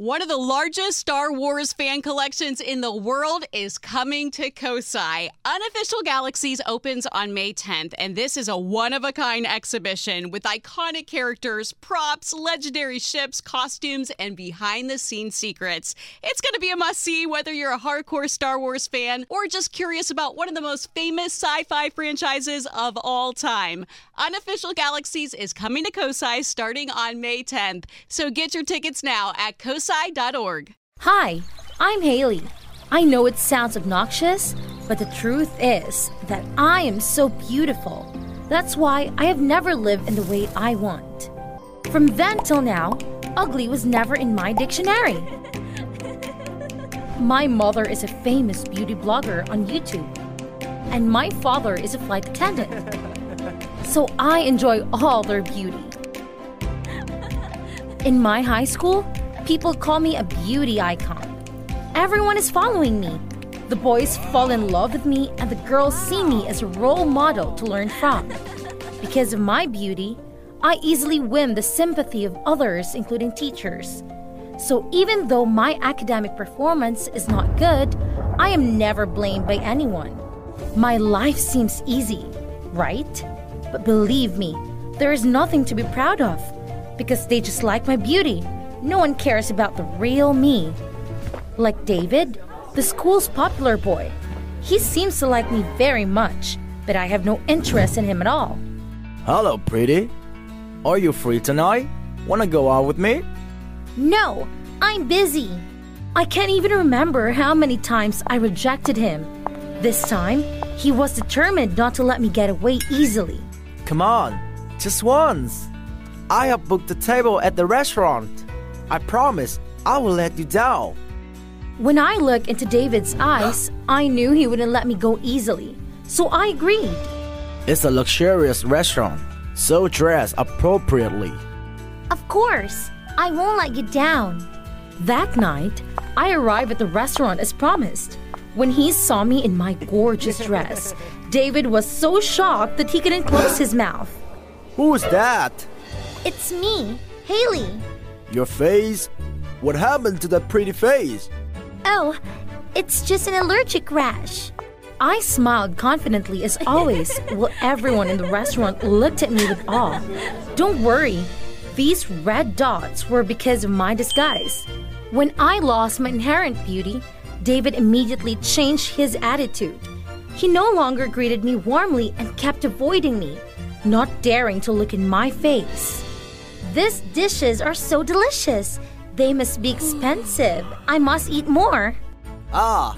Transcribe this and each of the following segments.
One of the largest Star Wars fan collections in the world is coming to Kosai. Unofficial Galaxies opens on May 10th, and this is a one-of-a-kind exhibition with iconic characters, props, legendary ships, costumes, and behind-the-scenes secrets. It's going to be a must-see whether you're a hardcore Star Wars fan or just curious about one of the most famous sci-fi franchises of all time. Unofficial Galaxies is coming to Kosai starting on May 10th, so get your tickets now at kosai.org. Hi, I'm Haley. I know it sounds obnoxious, but the truth is that I am so beautiful. That's why I have never lived in the way I want. From then till now, ugly was never in my dictionary. My mother is a famous beauty blogger on YouTube, and my father is a flight attendant. So I enjoy all their beauty. In my high school, people call me a beauty icon. Everyone is following me. The boys fall in love with me, and the girls see me as a role model to learn from. Because of my beauty, I easily win the sympathy of others, including teachers. So even though my academic performance is not good, I am never blamed by anyone. My life seems easy, right? But believe me, there is nothing to be proud of, because they just like my beauty. No one cares about the real me. Like David, the school's popular boy. He seems to like me very much, but I have no interest in him at all. Hello, pretty. Are you free tonight? Wanna go out with me? No, I'm busy. I can't even remember how many times I rejected him. This time, he was determined not to let me get away easily. Come on, just once. I have booked a table at the restaurant. I promise I will let you down. When I looked into David's eyes, I knew he wouldn't let me go easily. So I agreed. It's a luxurious restaurant, so dress appropriately. Of course, I won't let you down. That night, I arrived at the restaurant as promised. When he saw me in my gorgeous dress, David was so shocked that he couldn't close his mouth. Who's that? It's me, Haley. Your face? What happened to that pretty face? Oh, it's just an allergic rash. I smiled confidently as always, while everyone in the restaurant looked at me with awe. Don't worry, these red dots were because of my disguise. When I lost my inherent beauty, David immediately changed his attitude. He no longer greeted me warmly and kept avoiding me, not daring to look in my face. These dishes are so delicious. They must be expensive. I must eat more. Ah,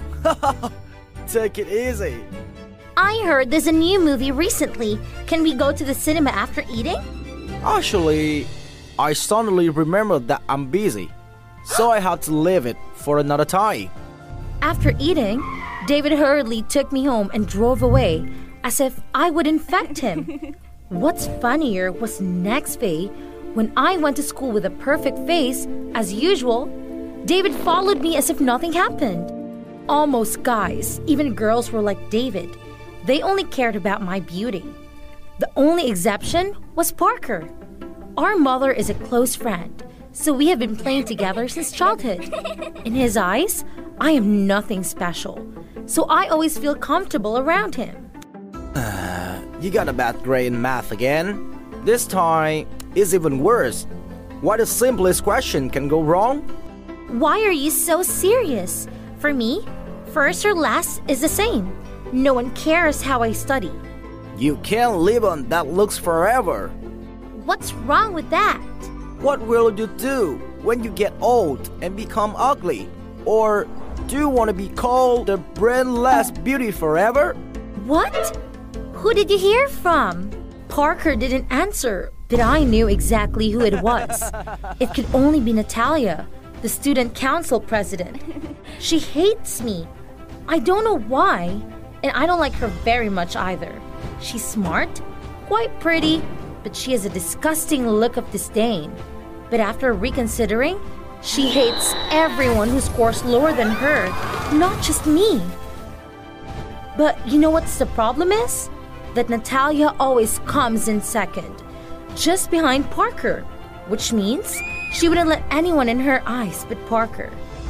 take it easy. I heard there's a new movie recently. Can we go to the cinema after eating? Actually, I suddenly remembered that I'm busy, so I had to leave it for another time. After eating, David hurriedly took me home and drove away, as if I would infect him. What's funnier was next day, when I went to school with a perfect face, as usual, David followed me as if nothing happened. Almost guys, even girls were like David. They only cared about my beauty. The only exception was Parker. Our mother is a close friend, so we have been playing together since childhood. In his eyes, I am nothing special, so I always feel comfortable around him. You got a bad grade in math again? This time, it's even worse. Why the simplest question can go wrong? Why are you so serious? For me, first or last is the same. No one cares how I study. You can't live on that looks forever. What's wrong with that? What will you do when you get old and become ugly? Or do you want to be called the brainless beauty forever? What? Who did you hear from? Parker didn't answer, but I knew exactly who it was. It could only be Natalia, the student council president. She hates me. I don't know why, and I don't like her very much either. She's smart, quite pretty, but she has a disgusting look of disdain. But after reconsidering, she hates everyone who scores lower than her, not just me. But you know what's the problem is? That Natalia always comes in second, just behind Parker, which means She wouldn't let anyone in her eyes but Parker.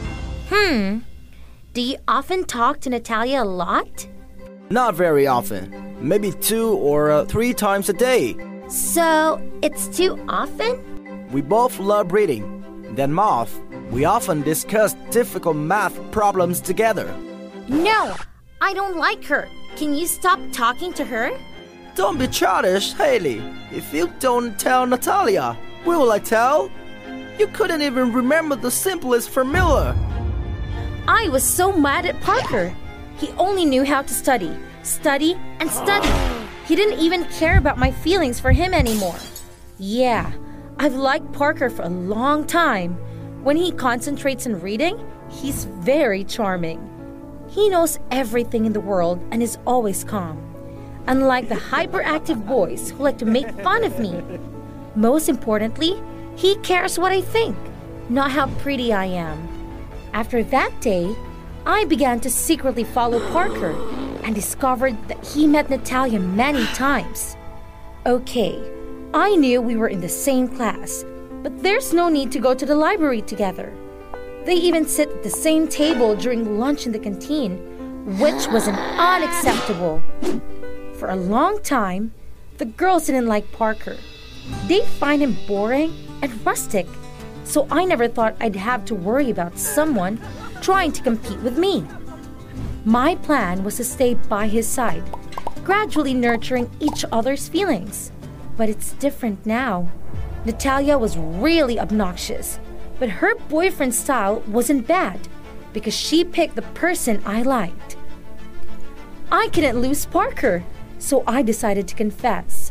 Do you often talk to Natalia a lot? Not very often. Maybe 2 or 3 times a day. So, it's too often? We both love reading. Then math. We often discuss difficult math problems together. No, I don't like her. Can you stop talking to her? Don't be childish, Haley. If you don't tell Natalia, will I tell? You couldn't even remember the simplest formula. I was so mad at Parker. He only knew how to study, and study. He didn't even care about my feelings for him anymore. Yeah, I've liked Parker for a long time. When he concentrates on reading, he's very charming. He knows everything in the world and is always calm. Unlike the hyperactive boys who like to make fun of me. Most importantly, he cares what I think, not how pretty I am. After that day, I began to secretly follow Parker and discovered that he met Natalia many times. Okay, I knew we were in the same class, but there's no need to go to the library together. They even sit at the same table during lunch in the canteen, which was unacceptable. For a long time, the girls didn't like Parker. They find him boring and rustic, so I never thought I'd have to worry about someone trying to compete with me. My plan was to stay by his side, gradually nurturing each other's feelings. But it's different now. Natalia was really obnoxious, but her boyfriend's style wasn't bad because she picked the person I liked. I couldn't lose Parker, so I decided to confess.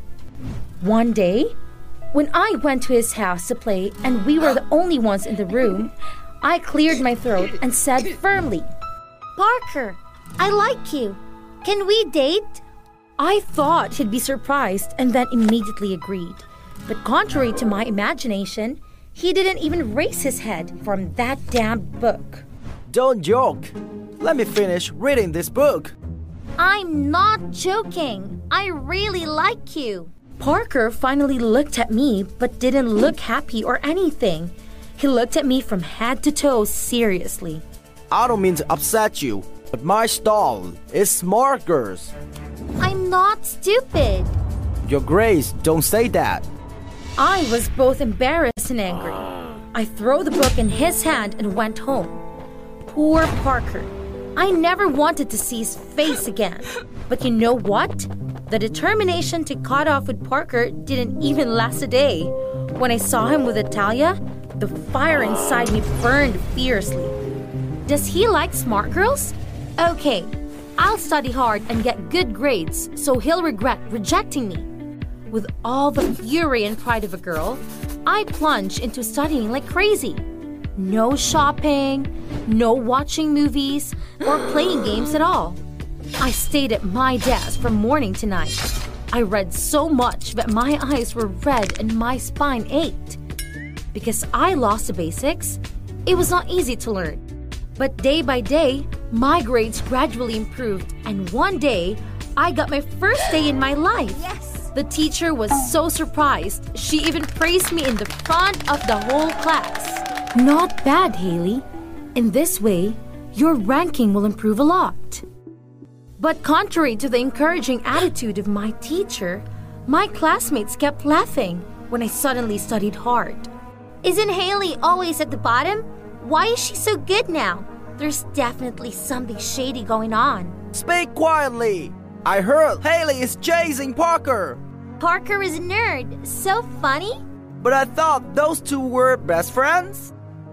One day, when I went to his house to play and we were the only ones in the room, I cleared my throat and said firmly, "Parker, I like you. Can we date?" I thought he'd be surprised and then immediately agreed. But contrary to my imagination, he didn't even raise his head from that damned book. Don't joke. Let me finish reading this book. I'm not joking. I really like you. Parker finally looked at me but didn't look happy or anything. He looked at me from head to toe seriously. I don't mean to upset you, but my style is smart girls. I'm not stupid. Your Grace, don't say that. I was both embarrassed and angry. I threw the book in his hand and went home. Poor Parker. I never wanted to see his face again. But you know what? The determination to cut off with Parker didn't even last a day. When I saw him with Natalia, the fire inside me burned fiercely. Does he like smart girls? Okay, I'll study hard and get good grades so he'll regret rejecting me. With all the fury and pride of a girl, I plunged into studying like crazy. No shopping, no watching movies, or playing games at all. I stayed at my desk from morning to night. I read so much that my eyes were red and my spine ached. Because I lost the basics, it was not easy to learn. But day by day, my grades gradually improved, and one day, I got my first A in my life. Yes! The teacher was so surprised, she even praised me in the front of the whole class. Not bad, Haley. In this way, your ranking will improve a lot. But contrary to the encouraging attitude of my teacher, my classmates kept laughing when I suddenly studied hard. Isn't Haley always at the bottom? Why is she so good now? There's definitely something shady going on. Speak quietly. I heard Haley is chasing Parker. Parker is a nerd. So funny. But I thought those two were best friends.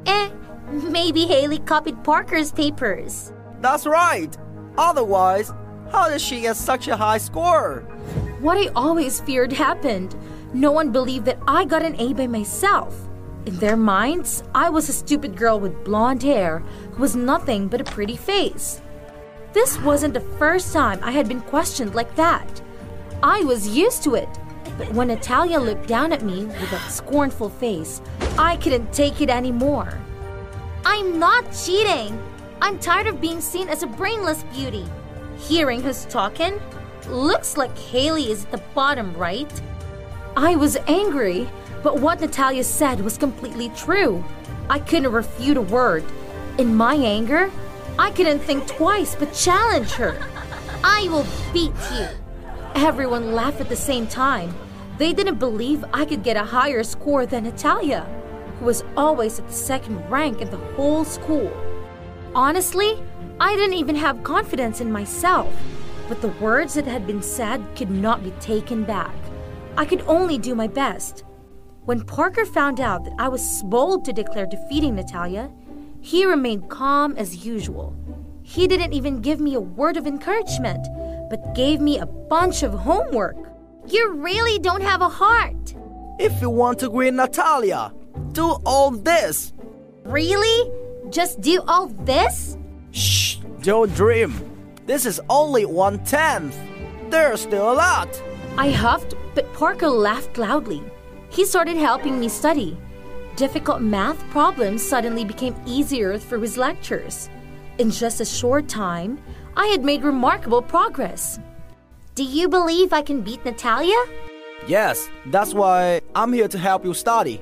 Maybe Haley copied Parker's papers. That's right. Otherwise, how did she get such a high score? What I always feared happened. No one believed that I got an A by myself. In their minds, I was a stupid girl with blonde hair who was nothing but a pretty face. This wasn't the first time I had been questioned like that. I was used to it. But when Natalia looked down at me with a scornful face, I couldn't take it anymore. I'm not cheating. I'm tired of being seen as a brainless beauty. Hearing who's talking, looks like Haley is at the bottom, right? I was angry, But what Natalia said was completely true. I couldn't refute a word. In my anger, I couldn't think twice but challenge her. I will beat you. Everyone laughed at the same time. They didn't believe I could get a higher score than Natalia, who was always at the second rank in the whole school. Honestly, I didn't even have confidence in myself, but the words that had been said could not be taken back. I could only do my best. When Parker found out that I was bold to declare defeating Natalia, he remained calm as usual. He didn't even give me a word of encouragement, but gave me a bunch of homework. You really don't have a heart. If you want to win Natalia, do all this. Really? Just do all this? Shh, don't dream. This is only 1/10. There's still a lot. I huffed, but Parker laughed loudly. He started helping me study. Difficult math problems suddenly became easier through his lectures. In just a short time, I had made remarkable progress. Do you believe I can beat Natalia? Yes, that's why I'm here to help you study.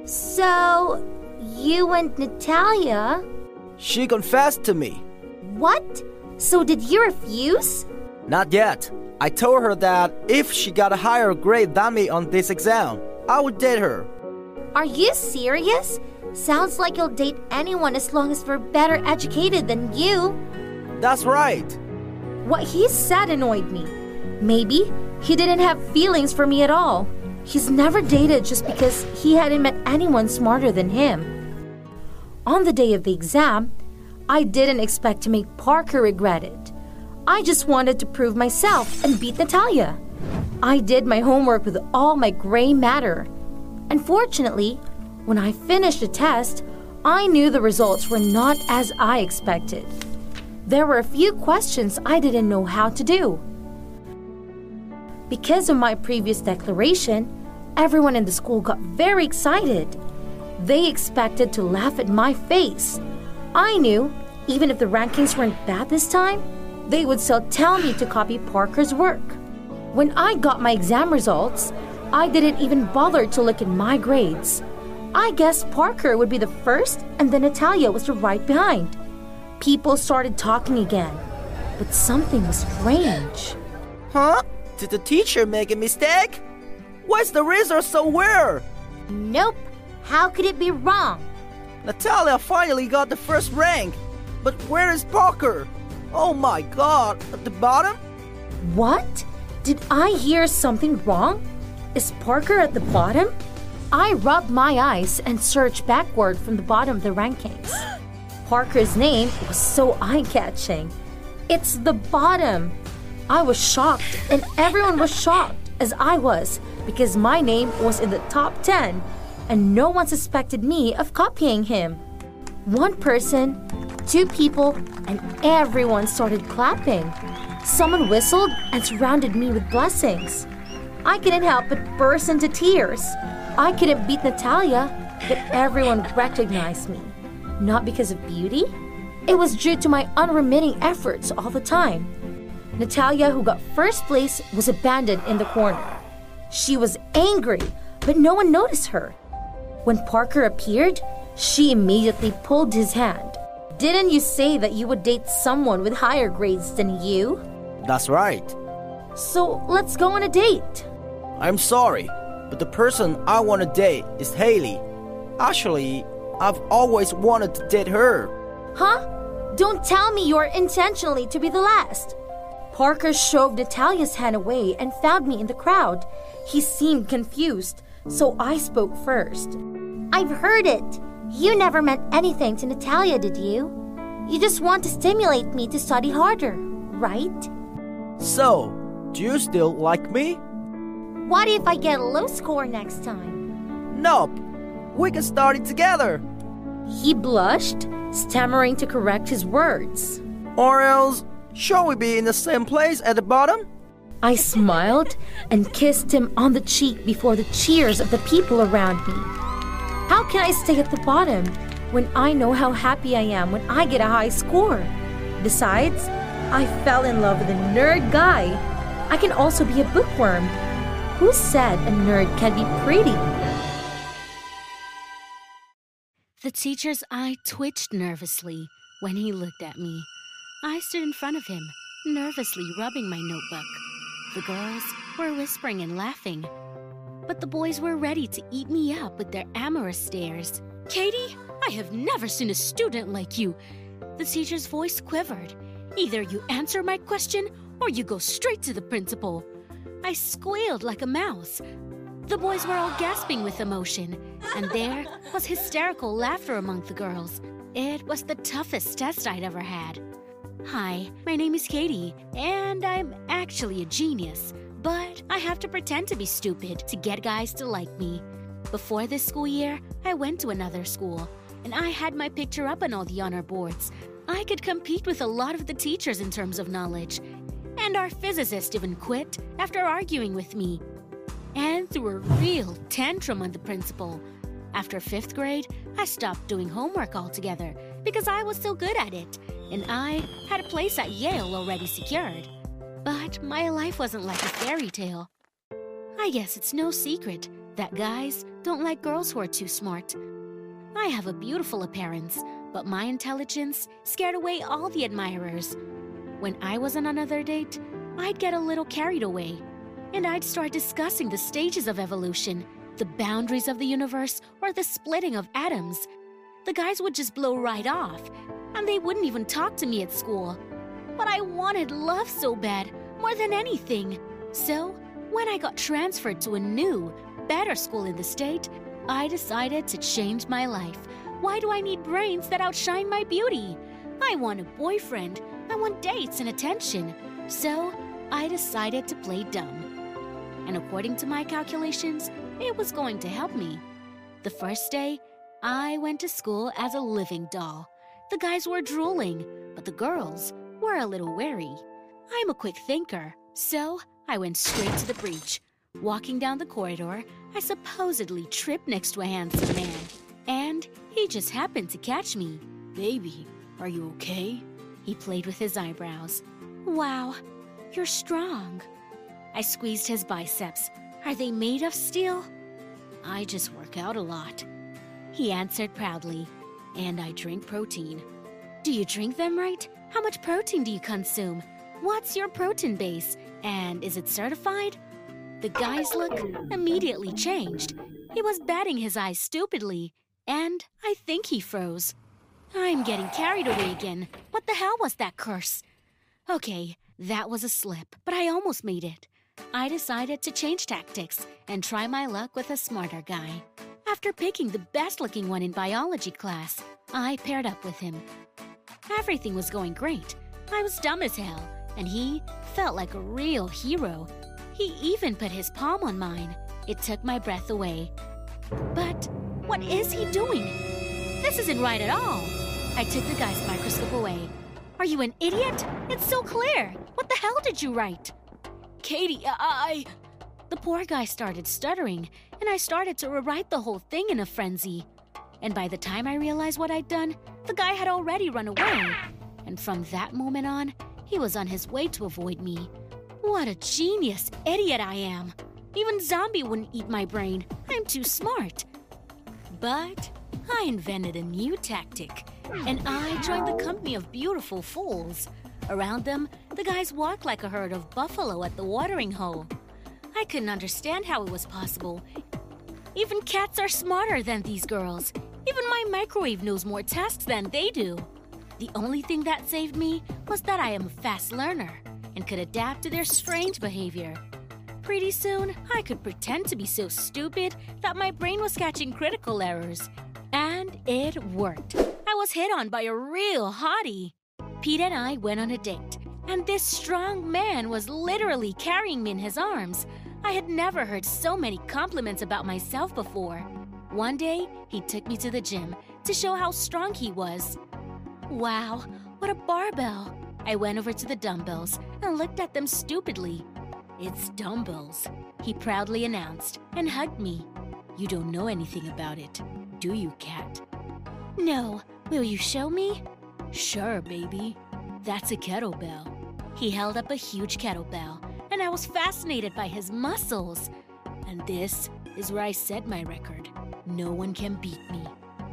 So, you and Natalia? She confessed to me. What? So did you refuse? Not yet. I told her that if she got a higher grade than me on this exam, I would date her. Are you serious? Sounds like you'll date anyone as long as they're better educated than you. That's right. What he said annoyed me. Maybe he didn't have feelings for me at all. He's never dated just because he hadn't met anyone smarter than him. On the day of the exam, I didn't expect to make Parker regret it. I just wanted to prove myself and beat Natalia. I did my homework with all my gray matter. Unfortunately, when I finished the test, I knew the results were not as I expected. There were a few questions I didn't know how to do. Because of my previous declaration, everyone in the school got very excited. They expected to laugh at my face. I knew, even if the rankings weren't bad this time, they would still tell me to copy Parker's work. When I got my exam results, I didn't even bother to look at my grades. I guessed Parker would be the first and then Natalia was right behind. People started talking again, but something was strange. Huh? Did the teacher make a mistake? Why's the result so weird? Nope. How could it be wrong? Natalia finally got the first rank. But where is Parker? Oh my god, at the bottom? What? Did I hear something wrong? Is Parker at the bottom? I rubbed my eyes and searched backward from the bottom of the rankings. Parker's name was so eye-catching. It's the bottom. I was shocked, and everyone was shocked, as I was, because my name was in the top 10, and no one suspected me of copying him. One person, two people, and everyone started clapping. Someone whistled and surrounded me with blessings. I couldn't help but burst into tears. I couldn't beat Natalia, but everyone recognized me. Not because of beauty. It was due to my unremitting efforts all the time. Natalia, who got first place, was abandoned in the corner. She was angry, but no one noticed her. When Parker appeared, she immediately pulled his hand. Didn't you say that you would date someone with higher grades than you? That's right. So let's go on a date. I'm sorry, but the person I want to date is Haley. Actually, I've always wanted to date her. Huh? Don't tell me you're intentionally to be the last. Parker shoved Natalia's hand away and found me in the crowd. He seemed confused, so I spoke first. I've heard it. You never meant anything to Natalia, did you? You just want to stimulate me to study harder, right? So, do you still like me? What if I get a low score next time? Nope. We can study together. He blushed, stammering to correct his words. Or else, shall we be in the same place at the bottom? I smiled and kissed him on the cheek before the cheers of the people around me. How can I stay at the bottom when I know how happy I am when I get a high score? Besides, I fell in love with a nerd guy. I can also be a bookworm. Who said a nerd can be pretty? The teacher's eye twitched nervously when he looked at me. I stood in front of him, nervously rubbing my notebook. The girls were whispering and laughing, but the boys were ready to eat me up with their amorous stares. "Katie, I have never seen a student like you." The teacher's voice quivered. "Either you answer my question or you go straight to the principal." I squealed like a mouse. The boys were all gasping with emotion, and there was hysterical laughter among the girls. It was the toughest test I'd ever had. "Hi, my name is Katie, and I'm actually a genius, but I have to pretend to be stupid to get guys to like me." Before this school year, I went to another school, and I had my picture up on all the honor boards. I could compete with a lot of the teachers in terms of knowledge, and our physicist even quit after arguing with me and threw a real tantrum on the principal. After 5th grade, I stopped doing homework altogether because I was so good at it, and I had a place at Yale already secured. But my life wasn't like a fairy tale. I guess it's no secret that guys don't like girls who are too smart. I have a beautiful appearance, but my intelligence scared away all the admirers. When I was on another date, I'd get a little carried away, and I'd start discussing the stages of evolution, the boundaries of the universe, or the splitting of atoms. The guys would just blow right off, and they wouldn't even talk to me at school. But I wanted love so bad, more than anything. So, when I got transferred to a new, better school in the state, I decided to change my life. Why do I need brains that outshine my beauty? I want a boyfriend. I want dates and attention. So, I decided to play dumb. And according to my calculations, it was going to help me. The first day, I went to school as a living doll. The guys were drooling, but the girls were a little wary. I'm a quick thinker, so I went straight to the breach. Walking down the corridor, I supposedly tripped next to a handsome man, and he just happened to catch me. "Baby, are you okay?" He played with his eyebrows. "Wow, you're strong." I squeezed his biceps. "Are they made of steel?" "I just work out a lot," he answered proudly. "And I drink protein." "Do you drink them right? How much protein do you consume? What's your protein base? And is it certified?" The guy's look immediately changed. He was batting his eyes stupidly, and I think he froze. I'm getting carried away again. What the hell was that curse? Okay, that was a slip, but I almost made it. I decided to change tactics and try my luck with a smarter guy. After picking the best-looking one in biology class, I paired up with him. Everything was going great. I was dumb as hell, and he felt like a real hero. He even put his palm on mine. It took my breath away. But what is he doing? This isn't right at all. I took the guy's microscope away. Are you an idiot? It's so clear. What the hell did you write? Katie, The poor guy started stuttering, and I started to rewrite the whole thing in a frenzy. And by the time I realized what I'd done, the guy had already run away. And from that moment on, he was on his way to avoid me. What a genius idiot I am. Even Zombie wouldn't eat my brain. I'm too smart. But I invented a new tactic, and I joined the company of beautiful fools. Around them, the guys walked like a herd of buffalo at the watering hole. I couldn't understand how it was possible. Even cats are smarter than these girls. Even my microwave knows more tasks than they do. The only thing that saved me was that I am a fast learner and could adapt to their strange behavior. Pretty soon, I could pretend to be so stupid that my brain was catching critical errors. And it worked. I was hit on by a real hottie. Pete and I went on a date, and this strong man was literally carrying me in his arms. I had never heard so many compliments about myself before. One day, he took me to the gym to show how strong he was. Wow, what a barbell! I went over to the dumbbells and looked at them stupidly. It's dumbbells, he proudly announced and hugged me. You don't know anything about it, do you, cat? No, will you show me? Sure, baby. That's a kettlebell. He held up a huge kettlebell, and I was fascinated by his muscles. And this is where I set my record. No one can beat me.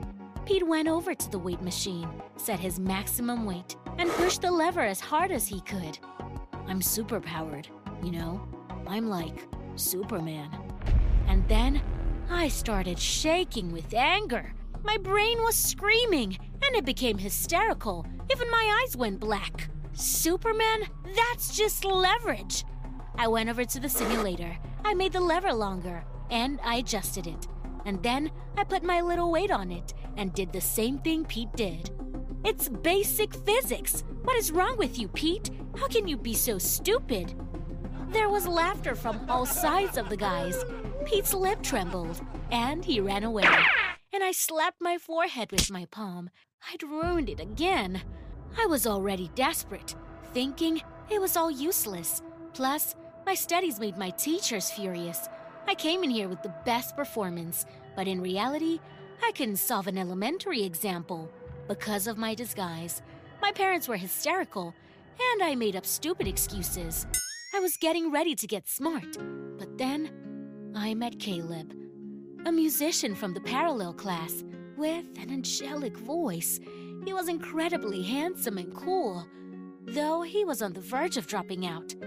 Pete went over to the weight machine, set his maximum weight, and pushed the lever as hard as he could. I'm superpowered, you know? I'm like Superman. And then I started shaking with anger. My brain was screaming, and it became hysterical. Even my eyes went black. Superman? That's just leverage. I went over to the simulator. I made the lever longer, and I adjusted it. And then I put my little weight on it and did the same thing Pete did. It's basic physics. What is wrong with you, Pete? How can you be so stupid? There was laughter from all sides of the guys. Pete's lip trembled, and he ran away. And I slapped my forehead with my palm. I'd ruined it again. I was already desperate, thinking it was all useless. Plus, my studies made my teachers furious. I came in here with the best performance, but in reality, I couldn't solve an elementary example because of my disguise. My parents were hysterical, and I made up stupid excuses. I was getting ready to get smart, but then I met Caleb, a musician from the parallel class with an angelic voice. He was incredibly handsome and cool, though he was on the verge of dropping out.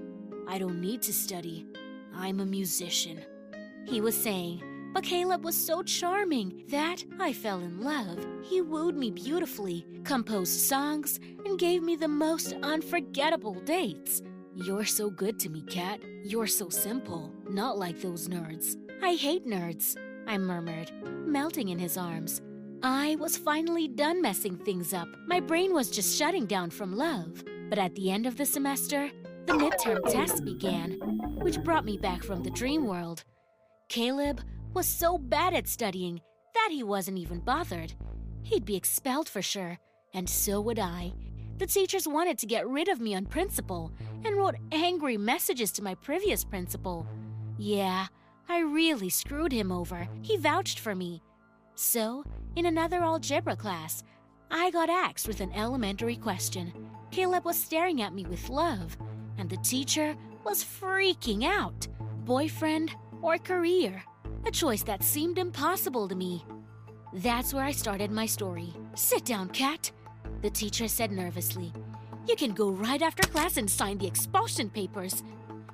I don't need to study. I'm a musician, he was saying. But Caleb was so charming that I fell in love. He wooed me beautifully, composed songs, and gave me the most unforgettable dates. You're so good to me, Kat. You're so simple, not like those nerds. I hate nerds, I murmured, melting in his arms. I was finally done messing things up. My brain was just shutting down from love. But at the end of the semester, the midterm tests began, which brought me back from the dream world. Caleb was so bad at studying that he wasn't even bothered. He'd be expelled for sure, and so would I. The teachers wanted to get rid of me on principle and wrote angry messages to my previous principal. Yeah, I really screwed him over. He vouched for me. So, in another algebra class, I got axed with an elementary question. Caleb was staring at me with love, and the teacher was freaking out. Boyfriend or career? A choice that seemed impossible to me. That's where I started my story. Sit down, Kat, the teacher said nervously. You can go right after class and sign the expulsion papers.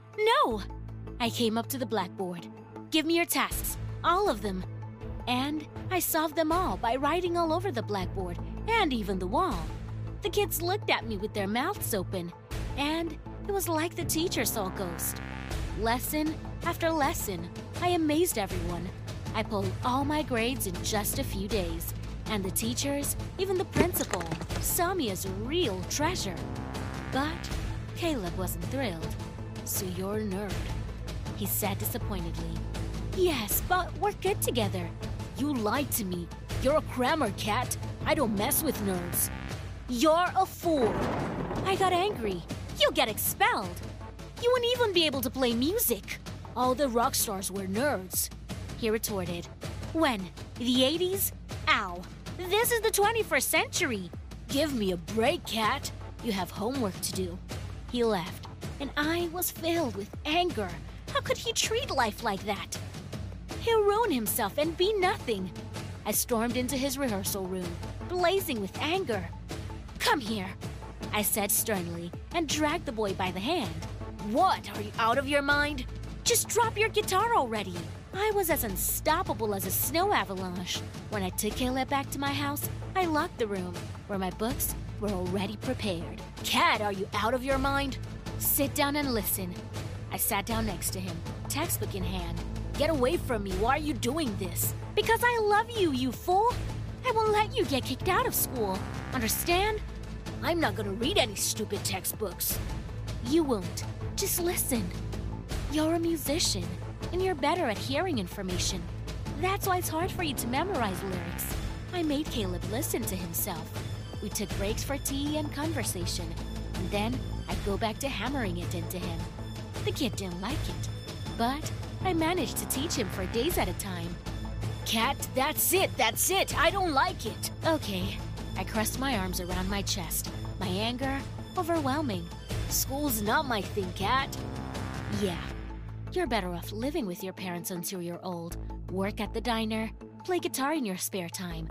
No! I came up to the blackboard. Give me your tasks, all of them. And I solved them all by writing all over the blackboard and even the wall. The kids looked at me with their mouths open, and it was like the teacher saw a ghost. Lesson after lesson, I amazed everyone. I pulled all my grades in just a few days, and the teachers, even the principal, saw me as a real treasure. But Caleb wasn't thrilled. So you're a nerd, he said disappointedly. Yes, but we're good together. You lied to me. You're a crammer, Kat. I don't mess with nerds. You're a fool. I got angry. You'll get expelled. You wouldn't even be able to play music. All the rock stars were nerds, he retorted. When? The 80s? Ow. This is the 21st century. Give me a break, Kat. You have homework to do. He left, and I was filled with anger. How could he treat life like that? He'll ruin himself and be nothing. I stormed into his rehearsal room, blazing with anger. Come here, I said sternly, and dragged the boy by the hand. What? Are you out of your mind? Just drop your guitar already. I was as unstoppable as a snow avalanche. When I took Caleb back to my house, I locked the room, where my books were already prepared. Kat, are you out of your mind? Sit down and listen. I sat down next to him, textbook in hand. Get away from me. Why are you doing this? Because I love you, you fool. I won't let you get kicked out of school. Understand? I'm not gonna read any stupid textbooks. You won't. Just listen. You're a musician, and you're better at hearing information. That's why it's hard for you to memorize lyrics. I made Caleb listen to himself. We took breaks for tea and conversation, and then I'd go back to hammering it into him. The kid didn't like it, but I managed to teach him for days at a time. Kat, that's it. I don't like it. Okay. I crossed my arms around my chest, my anger overwhelming. School's not my thing, Kat. Yeah. You're better off living with your parents until you're old, work at the diner, play guitar in your spare time.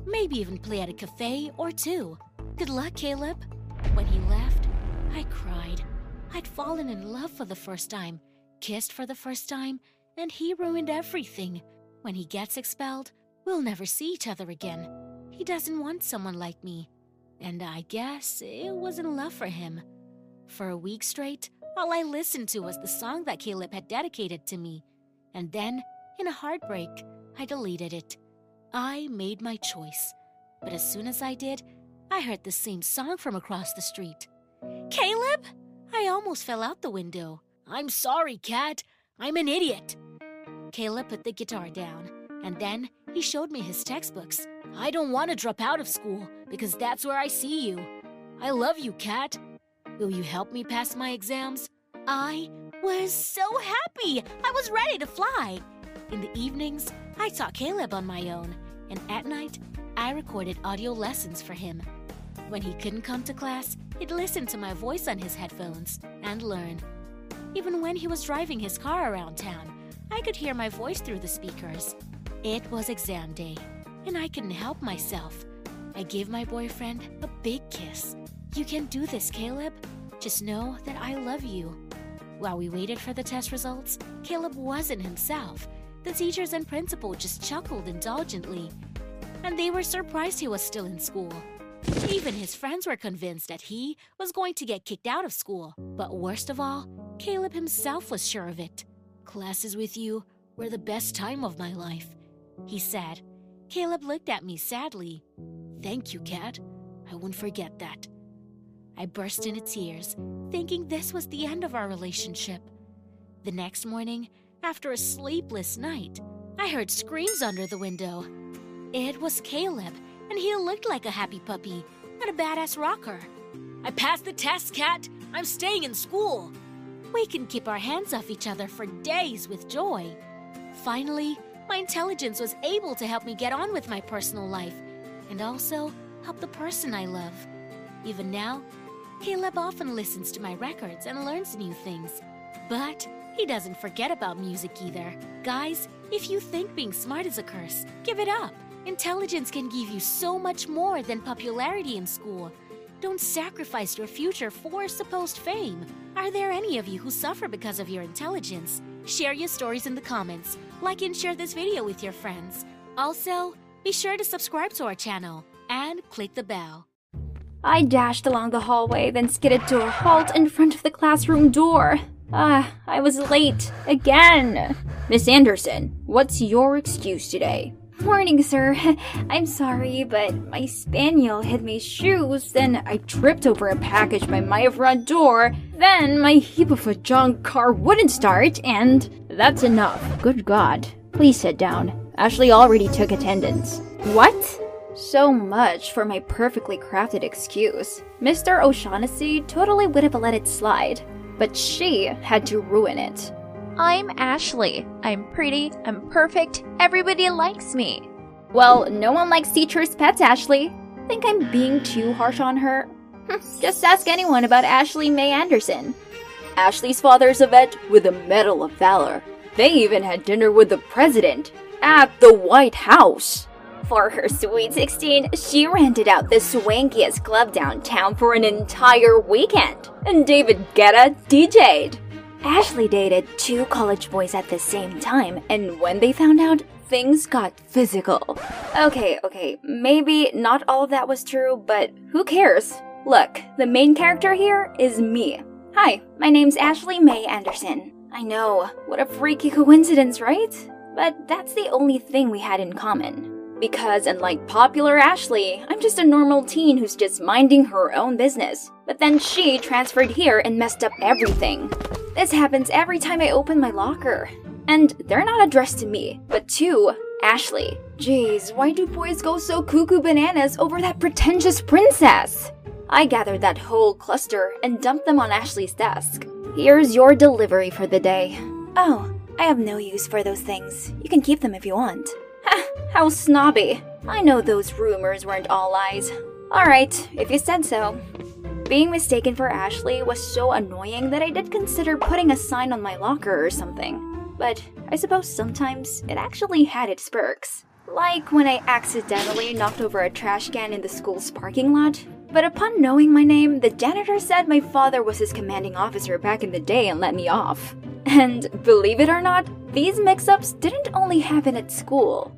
maybe even play at a cafe or two. Good luck, Caleb. When he left, I cried. I'd fallen in love for the first time, kissed for the first time, and he ruined everything. When he gets expelled, we'll never see each other again. He doesn't want someone like me. And I guess it wasn't love for him. For a week straight, all I listened to was the song that Caleb had dedicated to me. And then, in a heartbreak, I deleted it. I made my choice. But as soon as I did, I heard the same song from across the street. Caleb? I almost fell out the window. I'm sorry, Kat. I'm an idiot. Caleb put the guitar down, and then he showed me his textbooks. I don't want to drop out of school, because that's where I see you. I love you, Kat. Will you help me pass my exams? I was so happy. I was ready to fly. In the evenings, I taught Caleb on my own, and at night, I recorded audio lessons for him. When he couldn't come to class, he'd listen to my voice on his headphones and learn. Even when he was driving his car around town, I could hear my voice through the speakers. It was exam day, and I couldn't help myself. I gave my boyfriend a big kiss. You can do this, Caleb. Just know that I love you. While we waited for the test results, Caleb wasn't himself. The teachers and principal just chuckled indulgently, and they were surprised he was still in school. Even his friends were convinced that he was going to get kicked out of school. But worst of all, Caleb himself was sure of it. Classes with you were the best time of my life, he said. Caleb looked at me sadly. Thank you, Kat. I won't forget that. I burst into tears, thinking this was the end of our relationship. The next morning, after a sleepless night, I heard screams under the window. It was Caleb, and he looked like a happy puppy and a badass rocker. I passed the test, Kat. I'm staying in school. We can keep our hands off each other for days with joy. Finally, my intelligence was able to help me get on with my personal life and also help the person I love. Even now, Caleb often listens to my records and learns new things. But he doesn't forget about music either. Guys, if you think being smart is a curse, give it up. Intelligence can give you so much more than popularity in school. Don't sacrifice your future for supposed fame. Are there any of you who suffer because of your intelligence? Share your stories in the comments. Like and share this video with your friends. Also, be sure to subscribe to our channel and click the bell. I dashed along the hallway, then skidded to a halt in front of the classroom door. I was late. Again. Miss Anderson, what's your excuse today? Morning, sir. I'm sorry, but my spaniel hid my shoes, then I tripped over a package by my front door, then my heap of a junk car wouldn't start, and... That's enough. Good God. Please sit down. Ashley already took attendance. What? So much for my perfectly crafted excuse. Mr. O'Shaughnessy totally would have let it slide, but she had to ruin it. I'm Ashley. I'm pretty, I'm perfect, everybody likes me. Well, no one likes teachers' pets, Ashley. Think I'm being too harsh on her? Just ask anyone about Ashley May Anderson. Ashley's father's a vet with a Medal of Valor. They even had dinner with the president at the White House. For her sweet 16, she rented out the swankiest club downtown for an entire weekend. And David Guetta DJ'd. Ashley dated 2 college boys at the same time, and when they found out, things got physical. Okay, maybe not all of that was true, but who cares? Look, the main character here is me. Hi, my name's Ashley May Anderson. I know, what a freaky coincidence, right? But that's the only thing we had in common. Because unlike popular Ashley, I'm just a normal teen who's just minding her own business. But then she transferred here and messed up everything. This happens every time I open my locker. And they're not addressed to me, but to Ashley. Jeez, why do boys go so cuckoo bananas over that pretentious princess? I gathered that whole cluster and dumped them on Ashley's desk. Here's your delivery for the day. Oh, I have no use for those things. You can keep them if you want. Ha, how snobby. I know those rumors weren't all lies. Alright, if you said so. Being mistaken for Ashley was so annoying that I did consider putting a sign on my locker or something. But I suppose sometimes it actually had its perks. Like when I accidentally knocked over a trash can in the school's parking lot. But upon knowing my name, the janitor said my father was his commanding officer back in the day and let me off. And believe it or not, these mix-ups didn't only happen at school.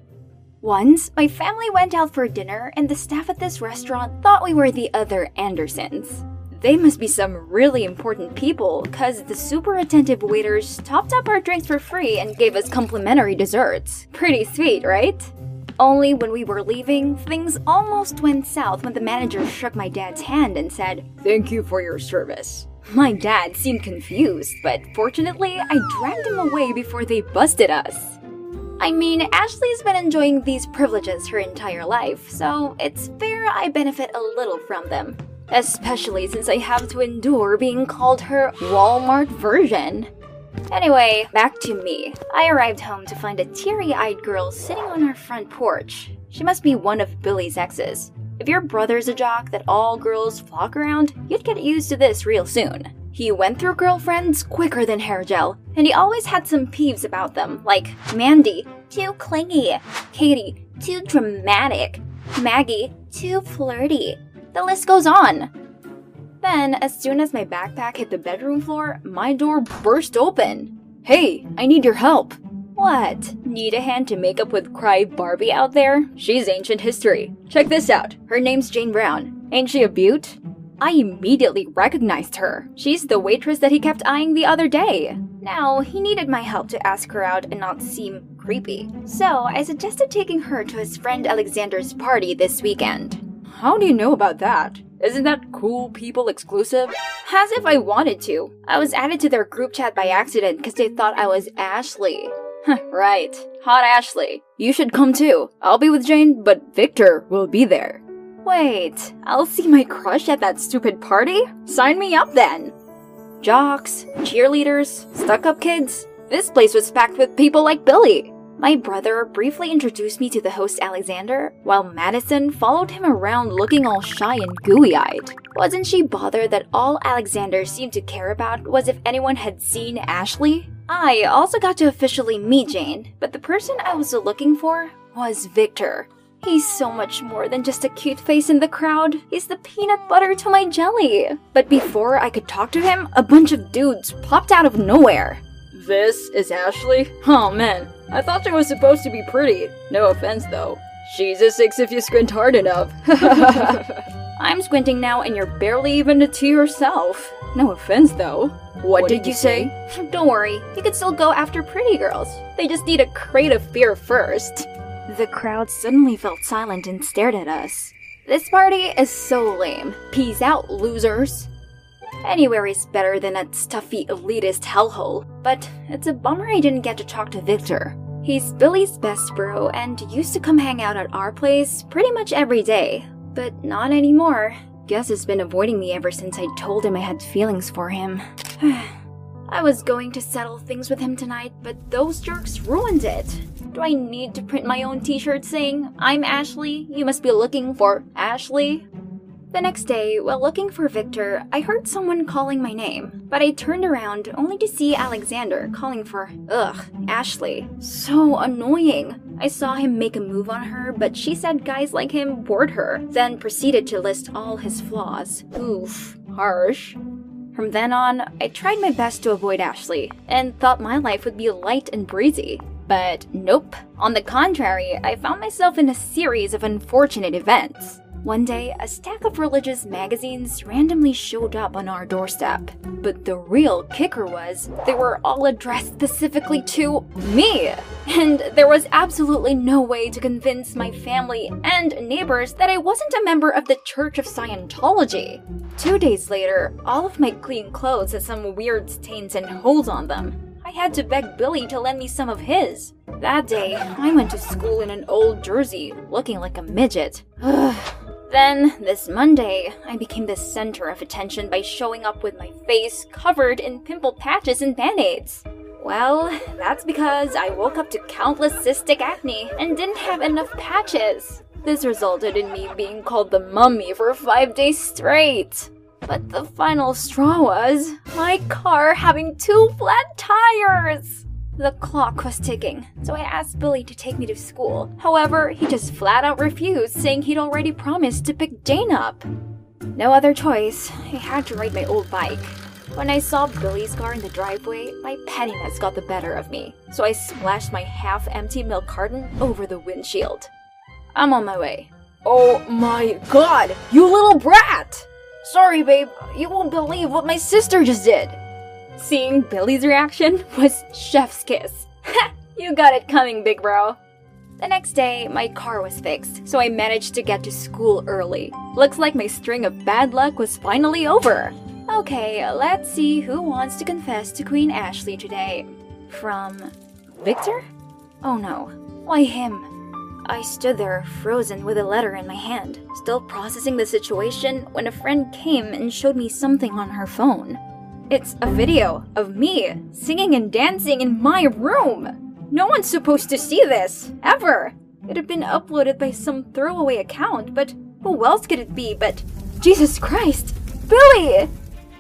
Once, my family went out for dinner and the staff at this restaurant thought we were the other Andersons. They must be some really important people, cause the super attentive waiters topped up our drinks for free and gave us complimentary desserts. Pretty sweet, right? Only when we were leaving, things almost went south when the manager shook my dad's hand and said, "Thank you for your service." My dad seemed confused, but fortunately, I dragged him away before they busted us. I mean, Ashley's been enjoying these privileges her entire life, so it's fair I benefit a little from them. Especially since I have to endure being called her Walmart version. Anyway, back to me. I arrived home to find a teary-eyed girl sitting on our front porch. She must be one of Billy's exes. If your brother's a jock that all girls flock around, you'd get used to this real soon. He went through girlfriends quicker than hair gel, and he always had some peeves about them, like Mandy, too clingy, Katie, too dramatic, Maggie, too flirty. The list goes on. Then, as soon as my backpack hit the bedroom floor, my door burst open. "Hey, I need your help." "What? Need a hand to make up with Cry Barbie out there? She's ancient history. Check this out. Her name's Jane Brown. Ain't she a beaut?" I immediately recognized her. She's the waitress that he kept eyeing the other day. Now, he needed my help to ask her out and not seem creepy. So, I suggested taking her to his friend Alexander's party this weekend. "How do you know about that? Isn't that cool people exclusive?" As if I wanted to. I was added to their group chat by accident because they thought I was Ashley. Right. Hot Ashley. You should come too. I'll be with Jane, but Victor will be there. Wait, I'll see my crush at that stupid party? Sign me up then. Jocks, cheerleaders, stuck-up kids. This place was packed with people like Billy. My brother briefly introduced me to the host Alexander, while Madison followed him around looking all shy and gooey-eyed. Wasn't she bothered that all Alexander seemed to care about was if anyone had seen Ashley? I also got to officially meet Jane, but the person I was looking for was Victor. He's so much more than just a cute face in the crowd. He's the peanut butter to my jelly. But before I could talk to him, a bunch of dudes popped out of nowhere. "This is Ashley? Oh man, I thought she was supposed to be pretty. No offense though. She's a 6 if you squint hard enough." "I'm squinting now and you're barely even a 2 yourself. No offense though." What did you say? Don't worry, you can still go after pretty girls. They just need a crate of beer first. The crowd suddenly felt silent and stared at us. This party is so lame. Peace out, losers. Anywhere is better than that stuffy elitist hellhole, but it's a bummer I didn't get to talk to Victor. He's Billy's best bro and used to come hang out at our place pretty much every day, but not anymore. Guess he's been avoiding me ever since I told him I had feelings for him. I was going to settle things with him tonight, but those jerks ruined it. Do I need to print my own t-shirt saying, "I'm Ashley, you must be looking for Ashley"? The next day, while looking for Victor, I heard someone calling my name, but I turned around only to see Alexander calling for, Ashley. So annoying. I saw him make a move on her, but she said guys like him bored her, then proceeded to list all his flaws. Oof, harsh. From then on, I tried my best to avoid Ashley, and thought my life would be light and breezy. But nope. On the contrary, I found myself in a series of unfortunate events. One day, a stack of religious magazines randomly showed up on our doorstep. But the real kicker was, they were all addressed specifically to me! And there was absolutely no way to convince my family and neighbors that I wasn't a member of the Church of Scientology. 2 days later, all of my clean clothes had some weird stains and holes on them. I had to beg Billy to lend me some of his. That day, I went to school in an old jersey, looking like a midget. Then, this Monday, I became the center of attention by showing up with my face covered in pimple patches and band-aids. Well, that's because I woke up to countless cystic acne and didn't have enough patches. This resulted in me being called the mummy for 5 days straight. But the final straw was my car having 2 flat tires. The clock was ticking, so I asked Billy to take me to school. However, he just flat out refused, saying he'd already promised to pick Jane up. No other choice, I had to ride my old bike. When I saw Billy's car in the driveway, my pettiness got the better of me, so I splashed my half-empty milk carton over the windshield. I'm on my way. Oh my god, you little brat! Sorry, babe, you won't believe what my sister just did. Seeing Billy's reaction was chef's kiss. Ha! You got it coming, big bro. The next day, my car was fixed, so I managed to get to school early. Looks like my string of bad luck was finally over. Okay, let's see who wants to confess to Queen Ashley today. From Victor? Oh no, why him? I stood there, frozen with a letter in my hand, still processing the situation when a friend came and showed me something on her phone. It's a video of me singing and dancing in my room! No one's supposed to see this, ever! It had been uploaded by some throwaway account, but who else could it be but Jesus Christ, Billy!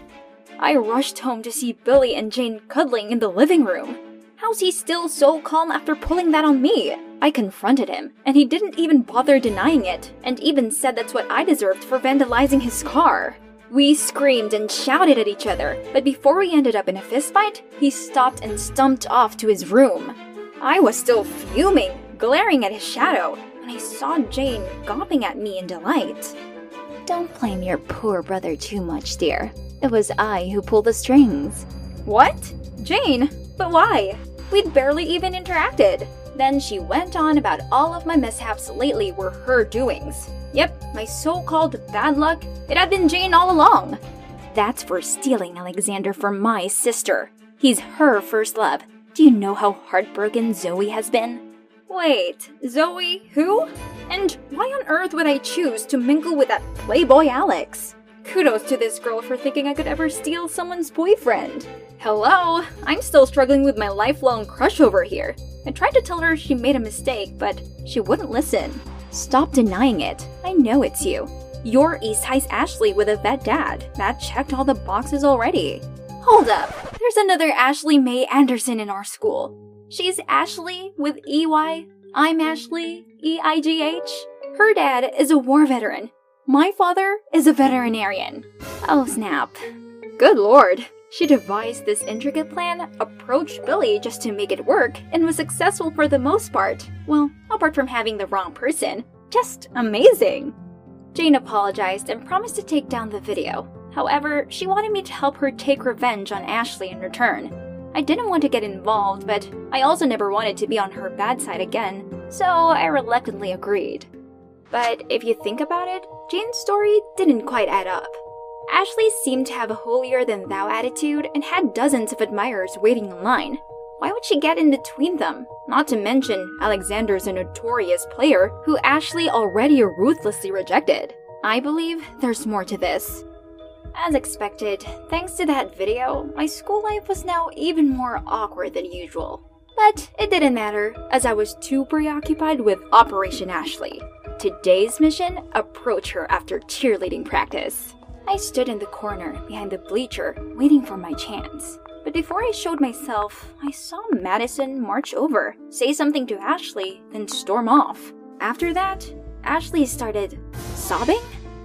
I rushed home to see Billy and Jane cuddling in the living room. How's he still so calm after pulling that on me? I confronted him, and he didn't even bother denying it, and even said that's what I deserved for vandalizing his car. We screamed and shouted at each other, but before we ended up in a fistfight, he stopped and stumped off to his room. I was still fuming, glaring at his shadow, when I saw Jane gawping at me in delight. Don't blame your poor brother too much, dear. It was I who pulled the strings. What? Jane? But why? We'd barely even interacted. Then she went on about all of my mishaps lately were her doings. Yep, my so-called bad luck, it had been Jane all along. That's for stealing Alexander from my sister. He's her first love. Do you know how heartbroken Zoe has been? Wait, Zoe who? And why on earth would I choose to mingle with that playboy Alex? Kudos to this girl for thinking I could ever steal someone's boyfriend. Hello, I'm still struggling with my lifelong crush over here. I tried to tell her she made a mistake, but she wouldn't listen. Stop denying it. I know it's you. You're East High's Ashley with a vet dad. That checked all the boxes already. Hold up. There's another Ashley Mae Anderson in our school. She's Ashley with EY. I'm Ashley, EIGH. Her dad is a war veteran. My father is a veterinarian. Oh snap. Good lord. She devised this intricate plan, approached Billy just to make it work, and was successful for the most part. Well, apart from having the wrong person. Just amazing. Jane apologized and promised to take down the video. However, she wanted me to help her take revenge on Ashley in return. I didn't want to get involved, but I also never wanted to be on her bad side again, so I reluctantly agreed. But if you think about it, Jane's story didn't quite add up. Ashley seemed to have a holier-than-thou attitude and had dozens of admirers waiting in line. Why would she get in between them? Not to mention, Alexander's a notorious player who Ashley already ruthlessly rejected. I believe there's more to this. As expected, thanks to that video, my school life was now even more awkward than usual. But it didn't matter, as I was too preoccupied with Operation Ashley. Today's mission, approach her after cheerleading practice. I stood in the corner behind the bleacher, waiting for my chance. But before I showed myself, I saw Madison march over, say something to Ashley, then storm off. After that, Ashley started sobbing?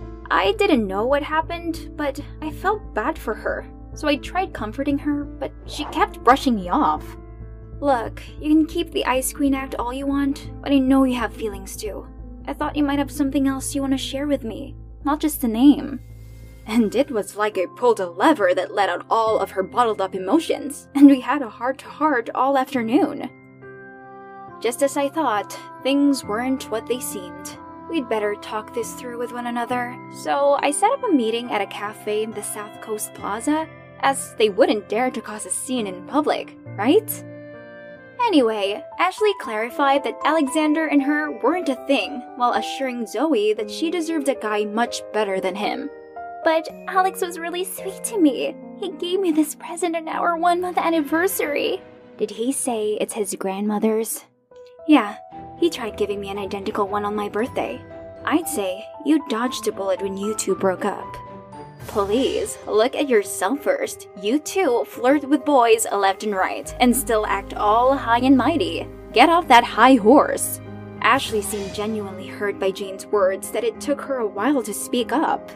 I didn't know what happened, but I felt bad for her. So I tried comforting her, but she kept brushing me off. Look, you can keep the Ice Queen act all you want, but I know you have feelings too. I thought you might have something else you want to share with me, not just the name. And it was like I pulled a lever that let out all of her bottled up emotions, and we had a heart-to-heart all afternoon. Just as I thought, things weren't what they seemed. We'd better talk this through with one another, so I set up a meeting at a cafe in the South Coast Plaza, as they wouldn't dare to cause a scene in public, right? Anyway, Ashley clarified that Alexander and her weren't a thing, while assuring Zoe that she deserved a guy much better than him. But Alex was really sweet to me. He gave me this present on our 1-month anniversary. Did he say it's his grandmother's? Yeah, he tried giving me an identical one on my birthday. I'd say you dodged a bullet when you two broke up. Please, look at yourself first. You too flirt with boys left and right, and still act all high and mighty. Get off that high horse. Ashley seemed genuinely hurt by Jane's words that it took her a while to speak up.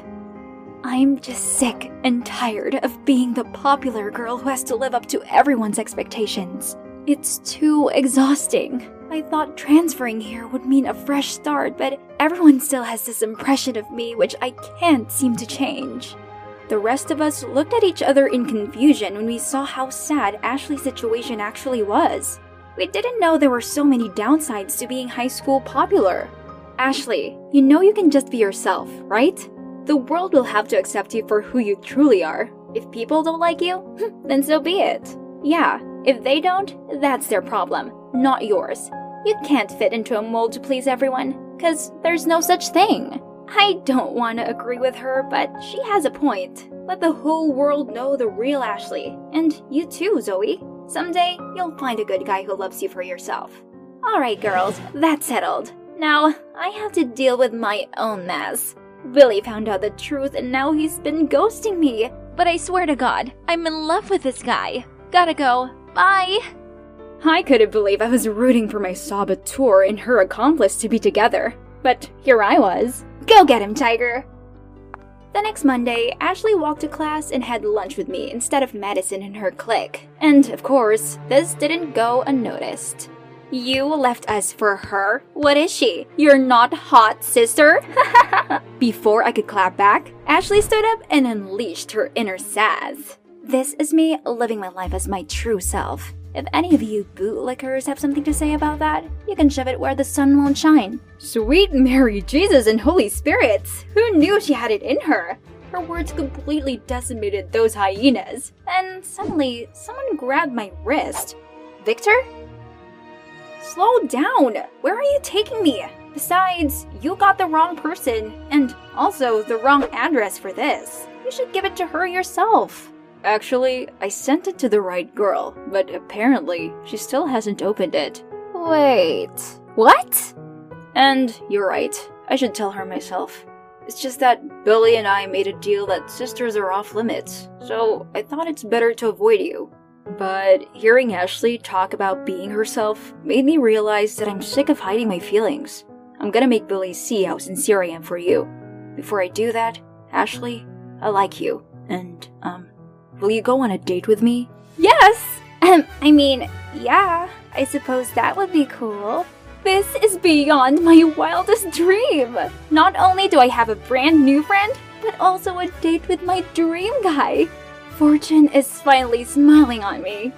I'm just sick and tired of being the popular girl who has to live up to everyone's expectations. It's too exhausting. I thought transferring here would mean a fresh start, but everyone still has this impression of me which I can't seem to change. The rest of us looked at each other in confusion when we saw how sad Ashley's situation actually was. We didn't know there were so many downsides to being high school popular. Ashley, you know you can just be yourself, right? The world will have to accept you for who you truly are. If people don't like you, then so be it. Yeah, if they don't, that's their problem, not yours. You can't fit into a mold to please everyone, 'cause there's no such thing. I don't want to agree with her, but she has a point. Let the whole world know the real Ashley. And you too, Zoe. Someday, you'll find a good guy who loves you for yourself. Alright girls, that's settled. Now, I have to deal with my own mess. Billy found out the truth and now he's been ghosting me. But I swear to God, I'm in love with this guy. Gotta go. Bye. I couldn't believe I was rooting for my saboteur and her accomplice to be together. But here I was. Go get him, Tiger! The next Monday, Ashley walked to class and had lunch with me instead of Madison and her clique. And, of course, this didn't go unnoticed. You left us for her? What is she? You're not hot, sister? Before I could clap back, Ashley stood up and unleashed her inner sass. This is me living my life as my true self. If any of you bootlickers have something to say about that, you can shove it where the sun won't shine. Sweet Mary, Jesus, and Holy Spirits! Who knew she had it in her? Her words completely decimated those hyenas. And suddenly, someone grabbed my wrist. Victor? Slow down! Where are you taking me? Besides, you got the wrong person, and also the wrong address for this. You should give it to her yourself. Actually, I sent it to the right girl, but apparently she still hasn't opened it. Wait, what? And you're right, I should tell her myself. It's just that Billy and I made a deal that sisters are off limits, so I thought it's better to avoid you. But hearing Ashley talk about being herself made me realize that I'm sick of hiding my feelings. I'm gonna make Billy see how sincere I am for you. Before I do that, Ashley, I like you, and, will you go on a date with me? Yes! Yeah, I suppose that would be cool. This is beyond my wildest dream! Not only do I have a brand new friend, but also a date with my dream guy. Fortune is finally smiling on me.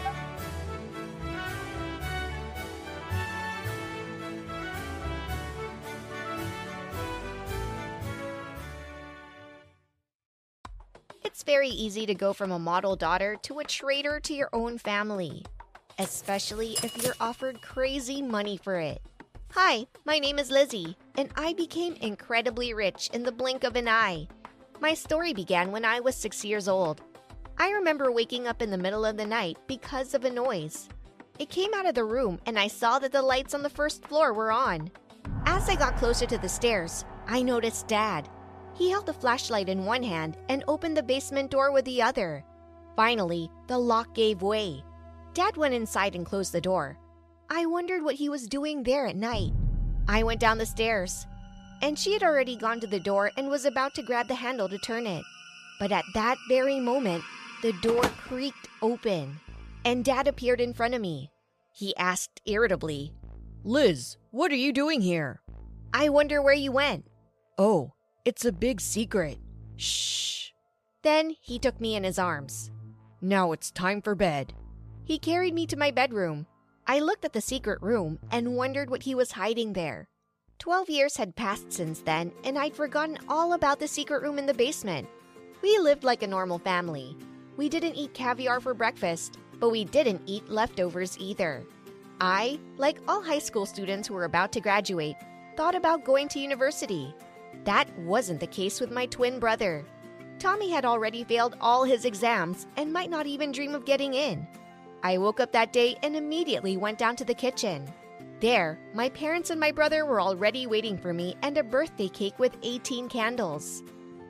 It's very easy to go from a model daughter to a traitor to your own family, especially if you're offered crazy money for it. Hi, my name is Lizzie, and I became incredibly rich in the blink of an eye. My story began when I was 6 years old. I remember waking up in the middle of the night because of a noise. It came out of the room, and I saw that the lights on the first floor were on. As I got closer to the stairs, I noticed Dad. He held a flashlight in one hand and opened the basement door with the other. Finally, the lock gave way. Dad went inside and closed the door. I wondered what he was doing there at night. I went down the stairs, and she had already gone to the door and was about to grab the handle to turn it. But at that very moment, the door creaked open, and Dad appeared in front of me. He asked irritably, "Liz, what are you doing here?" "I wonder where you went." "Oh, it's a big secret." "Shh." Then he took me in his arms. "Now it's time for bed." He carried me to my bedroom. I looked at the secret room and wondered what he was hiding there. 12 years had passed since then, and I'd forgotten all about the secret room in the basement. We lived like a normal family. We didn't eat caviar for breakfast, but we didn't eat leftovers either. I, like all high school students who were about to graduate, thought about going to university. That wasn't the case with my twin brother. Tommy had already failed all his exams and might not even dream of getting in. I woke up that day and immediately went down to the kitchen. There, my parents and my brother were already waiting for me and a birthday cake with 18 candles.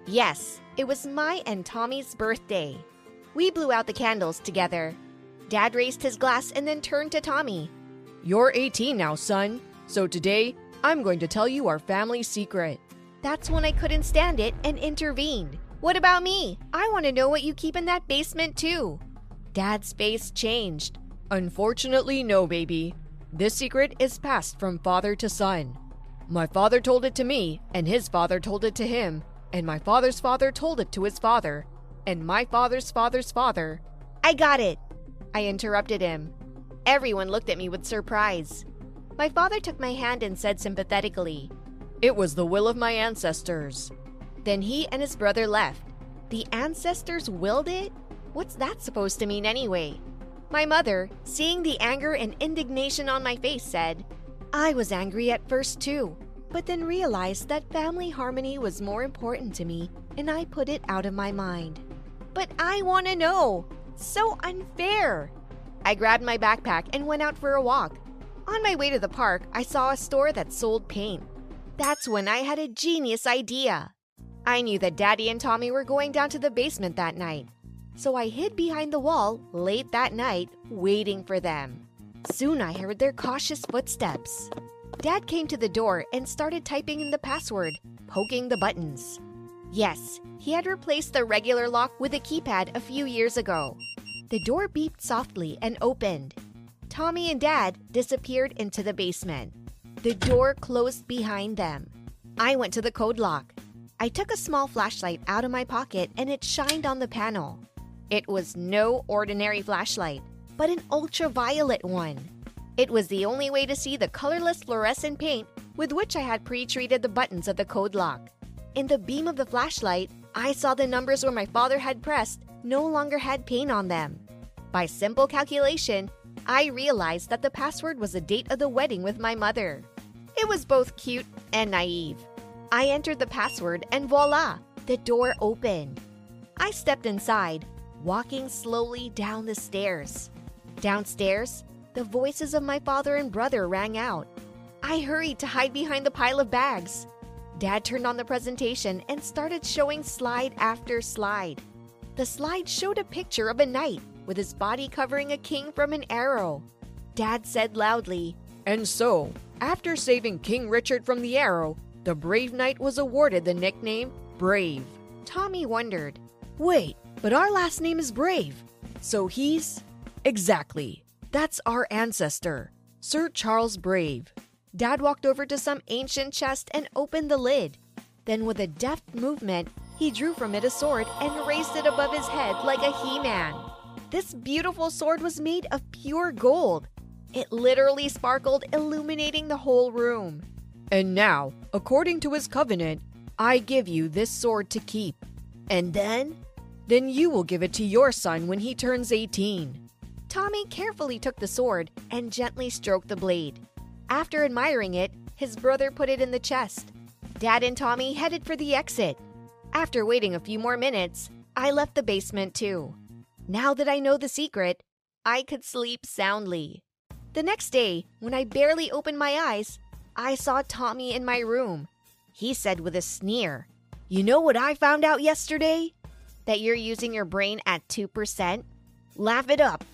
Yes, it was my and Tommy's birthday. We blew out the candles together. Dad raised his glass and then turned to Tommy. You're 18 now, son. So today, I'm going to tell you our family secret. That's when I couldn't stand it and intervened. What about me? I want to know what you keep in that basement too. Dad's face changed. Unfortunately, no, baby. This secret is passed from father to son. My father told it to me, and his father told it to him, and my father's father told it to his father, and my father's father's father. I got it, I interrupted him. Everyone looked at me with surprise. My father took my hand and said sympathetically, It was the will of my ancestors. Then he and his brother left. The ancestors willed it? What's that supposed to mean anyway? My mother, seeing the anger and indignation on my face, said, I was angry at first too, but then realized that family harmony was more important to me, and I put it out of my mind. But I want to know. So unfair. I grabbed my backpack and went out for a walk. On my way to the park, I saw a store that sold paint. That's when I had a genius idea. I knew that Daddy and Tommy were going down to the basement that night. So I hid behind the wall late that night, waiting for them. Soon I heard their cautious footsteps. Dad came to the door and started typing in the password, poking the buttons. Yes, he had replaced the regular lock with a keypad a few years ago. The door beeped softly and opened. Tommy and Dad disappeared into the basement. The door closed behind them. I went to the code lock. I took a small flashlight out of my pocket and it shined on the panel. It was no ordinary flashlight, but an ultraviolet one. It was the only way to see the colorless fluorescent paint with which I had pre-treated the buttons of the code lock. In the beam of the flashlight, I saw the numbers where my father had pressed no longer had paint on them. By simple calculation, I realized that the password was the date of the wedding with my mother. It was both cute and naive. I entered the password and voila, the door opened. I stepped inside, walking slowly down the stairs. Downstairs, the voices of my father and brother rang out. I hurried to hide behind the pile of bags. Dad turned on the presentation and started showing slide after slide. The slide showed a picture of a knight with his body covering a king from an arrow. Dad said loudly, And so, after saving King Richard from the arrow, the brave knight was awarded the nickname Brave. Tommy wondered, Wait, but our last name is Brave. So he's... Exactly. That's our ancestor, Sir Charles Brave. Dad walked over to some ancient chest and opened the lid. Then with a deft movement, he drew from it a sword and raised it above his head like a He-Man. This beautiful sword was made of pure gold. It literally sparkled, illuminating the whole room. And now, according to his covenant, I give you this sword to keep. And then you will give it to your son when he turns 18. Tommy carefully took the sword and gently stroked the blade. After admiring it, his brother put it in the chest. Dad and Tommy headed for the exit. After waiting a few more minutes, I left the basement too. Now that I know the secret, I could sleep soundly. The next day, when I barely opened my eyes, I saw Tommy in my room. He said with a sneer, You know what I found out yesterday? That you're using your brain at 2%? Laugh it up,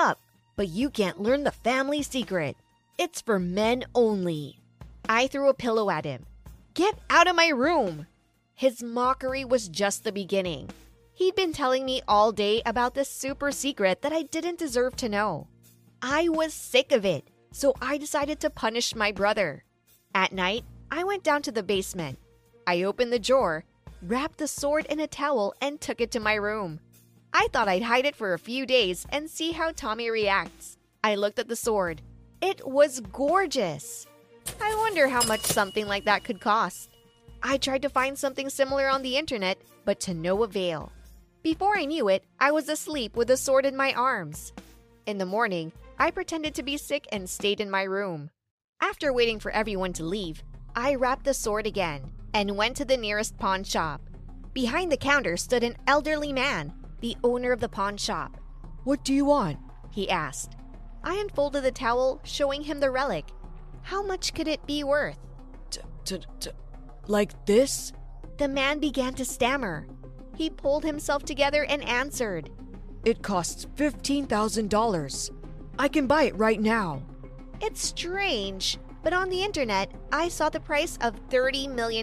but you can't learn the family secret. It's for men only. I threw a pillow at him. Get out of my room! His mockery was just the beginning. He'd been telling me all day about this super secret that I didn't deserve to know. I was sick of it, so I decided to punish my brother. At night, I went down to the basement. I opened the drawer, wrapped the sword in a towel, and took it to my room. I thought I'd hide it for a few days and see how Tommy reacts. I looked at the sword. It was gorgeous. I wonder how much something like that could cost. I tried to find something similar on the internet, but to no avail. Before I knew it, I was asleep with the sword in my arms. In the morning, I pretended to be sick and stayed in my room. After waiting for everyone to leave, I wrapped the sword again and went to the nearest pawn shop. Behind the counter stood an elderly man, the owner of the pawn shop. What do you want? He asked. I unfolded the towel, showing him the relic. How much could it be worth? Like this? The man began to stammer. He pulled himself together and answered. It costs $15,000. I can buy it right now. It's strange, but on the internet, I saw the price of $30 million.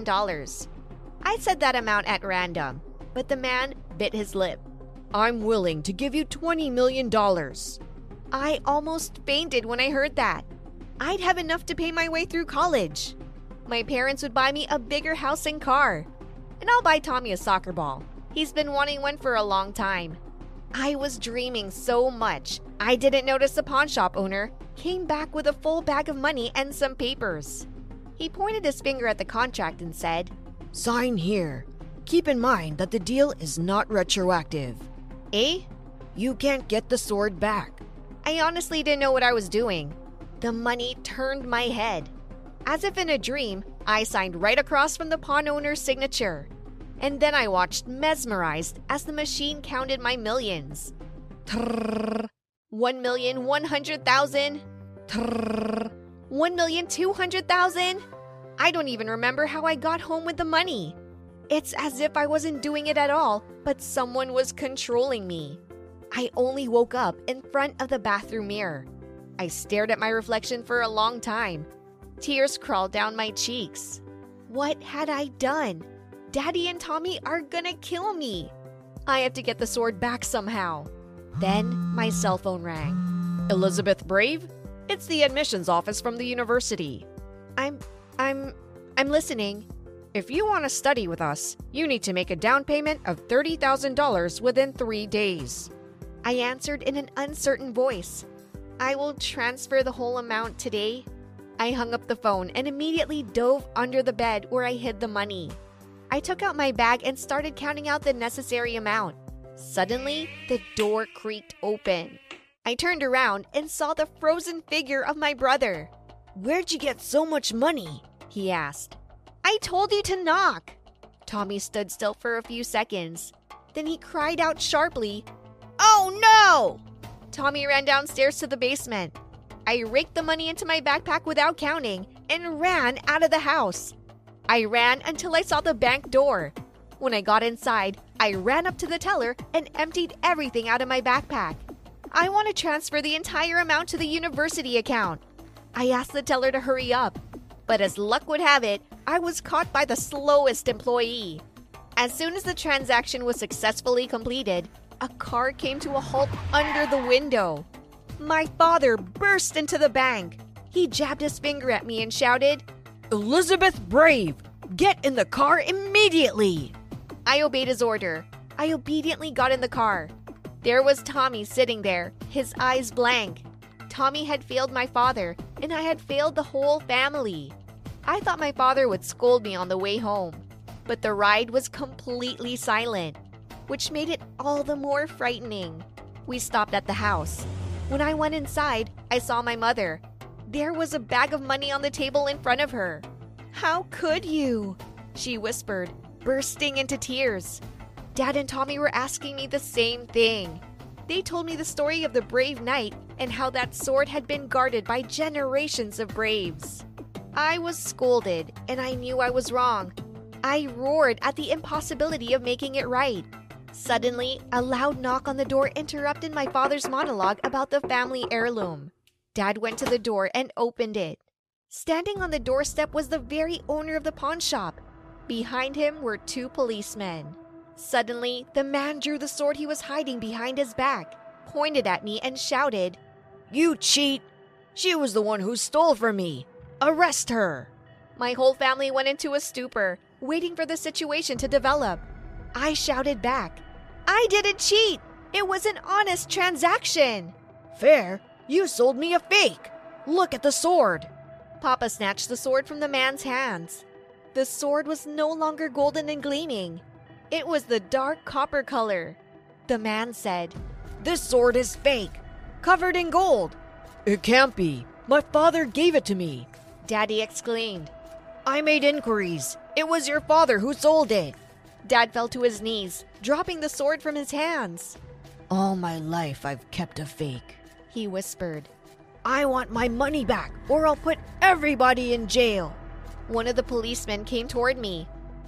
I said that amount at random, but the man bit his lip. I'm willing to give you $20 million. I almost fainted when I heard that. I'd have enough to pay my way through college. My parents would buy me a bigger house and car. And I'll buy Tommy a soccer ball. He's been wanting one for a long time. I was dreaming so much, I didn't notice the pawn shop owner came back with a full bag of money and some papers. He pointed his finger at the contract and said, Sign here. Keep in mind that the deal is not retroactive. Eh? You can't get the sword back. I honestly didn't know what I was doing. The money turned my head. As if in a dream, I signed right across from the pawn owner's signature. And then I watched mesmerized as the machine counted my millions. Trrrr. 1,100,000. Trrrr. 1,200,000. I don't even remember how I got home with the money. It's as if I wasn't doing it at all, but someone was controlling me. I only woke up in front of the bathroom mirror. I stared at my reflection for a long time. Tears crawled down my cheeks. What had I done? Daddy and Tommy are gonna kill me. I have to get the sword back somehow. Then my cell phone rang. Elizabeth Brave? It's the admissions office from the university. I'm listening. If you want to study with us, you need to make a down payment of $30,000 within 3 days. I answered in an uncertain voice. I will transfer the whole amount today. I hung up the phone and immediately dove under the bed where I hid the money. I took out my bag and started counting out the necessary amount. Suddenly, the door creaked open. I turned around and saw the frozen figure of my brother. Where'd you get so much money? He asked. I told you to knock. Tommy stood still for a few seconds. Then he cried out sharply, Oh no! Tommy ran downstairs to the basement. I raked the money into my backpack without counting and ran out of the house. I ran until I saw the bank door. When I got inside, I ran up to the teller and emptied everything out of my backpack. I want to transfer the entire amount to the university account. I asked the teller to hurry up, but as luck would have it, I was caught by the slowest employee. As soon as the transaction was successfully completed, a car came to a halt under the window. My father burst into the bank. He jabbed his finger at me and shouted, Elizabeth Brave, get in the car immediately! I obeyed his order. I obediently got in the car. There was Tommy sitting there, his eyes blank. Tommy had failed my father, and I had failed the whole family. I thought my father would scold me on the way home, but the ride was completely silent, which made it all the more frightening. We stopped at the house. When I went inside, I saw my mother. There was a bag of money on the table in front of her. How could you? She whispered, bursting into tears. Dad and Tommy were asking me the same thing. They told me the story of the brave knight and how that sword had been guarded by generations of braves. I was scolded, and I knew I was wrong. I roared at the impossibility of making it right. Suddenly, a loud knock on the door interrupted my father's monologue about the family heirloom. Dad went to the door and opened it. Standing on the doorstep was the very owner of the pawn shop. Behind him were 2 policemen. Suddenly, the man drew the sword he was hiding behind his back, pointed at me, and shouted, You cheat! She was the one who stole from me! Arrest her! My whole family went into a stupor, waiting for the situation to develop. I shouted back, I didn't cheat! It was an honest transaction! Fair, you sold me a fake! Look at the sword! Papa snatched the sword from the man's hands. The sword was no longer golden and gleaming. It was the dark copper color. The man said, This sword is fake, covered in gold. It can't be. My father gave it to me. Daddy exclaimed. I made inquiries. It was your father who sold it. Dad fell to his knees, dropping the sword from his hands. All my life I've kept a fake, he whispered. I want my money back, or I'll put everybody in jail. One of the policemen came toward me.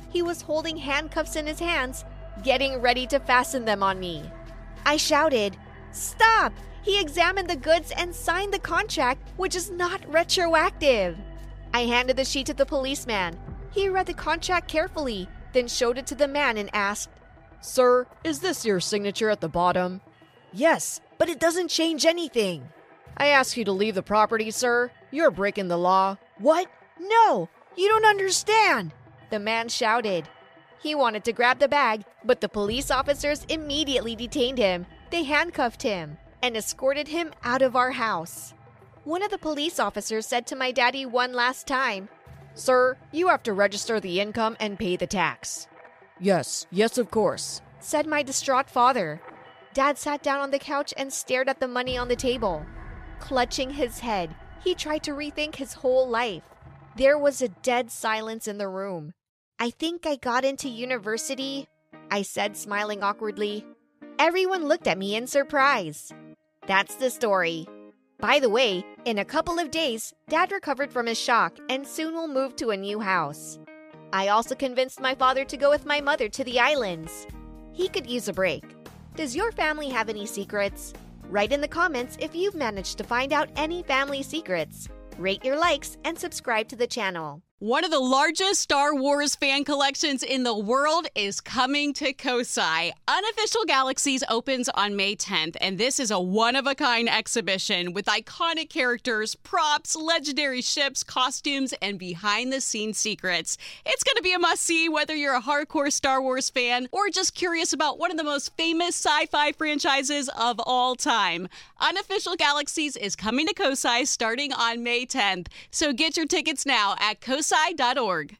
he was holding handcuffs in his hands, getting ready to fasten them on me. I shouted, "Stop!" He examined the goods and signed the contract, which is not retroactive. I handed the sheet to the policeman. He read the contract carefully, then showed it to the man and asked, "Sir, is this your signature at the bottom?" "Yes, but it doesn't change anything." "I ask you to leave the property, sir. You're breaking the law." "What? No, you don't understand," the man shouted. He wanted to grab the bag, but the police officers immediately detained him. They handcuffed him and escorted him out of our house. One of the police officers said to my daddy one last time, "Sir, you have to register the income and pay the tax." Yes, of course," said my distraught father. Dad sat down on the couch and stared at the money on the table. Clutching his head, he tried to rethink his whole life. There was a dead silence in the room. "I think I got into university," I said, smiling awkwardly. Everyone looked at me in surprise. That's the story. By the way, in a couple of days, Dad recovered from his shock and soon will move to a new house. I also convinced my father to go with my mother to the islands. He could use a break. Does your family have any secrets? Write in the comments if you've managed to find out any family secrets. Rate your likes and subscribe to the channel. One of the largest Star Wars fan collections in the world is coming to Kosai. Unofficial Galaxies opens on May 10th, and this is a one-of-a-kind exhibition with iconic characters, props, legendary ships, costumes, and behind-the-scenes secrets. It's going to be a must-see whether you're a hardcore Star Wars fan or just curious about one of the most famous sci-fi franchises of all time. Unofficial Galaxies is coming to Kosai starting on May 10th, so get your tickets now at kosai.org.